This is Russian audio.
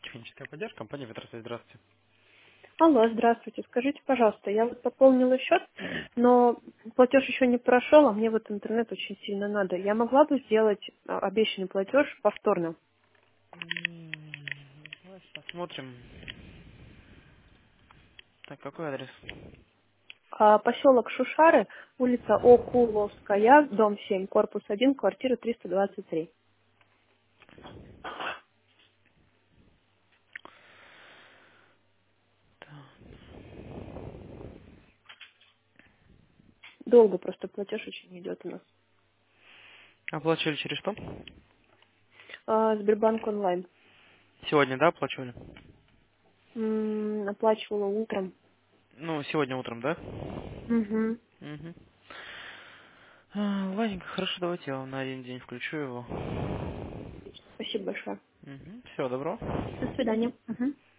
Техническая поддержка, компания Ветросвязь, здравствуйте. Алло, здравствуйте. Скажите, пожалуйста, я вот пополнила счет, но платеж еще не прошел, а мне вот интернет очень сильно надо. Я могла бы сделать обещанный платеж повторно? Давайте посмотрим. Так, какой адрес? Поселок Шушары, улица Окуловская, дом 7, корпус 1, квартира 323. Долго просто платеж очень идет у нас. Оплачивали через что? Сбербанк онлайн. Сегодня, да, оплачивали? Оплачивала утром. Ну, сегодня утром, да? Угу. Угу. Ладненько, хорошо, давайте я вам на один день включу его. Спасибо большое. Угу. Всего доброго. До свидания. Мгм.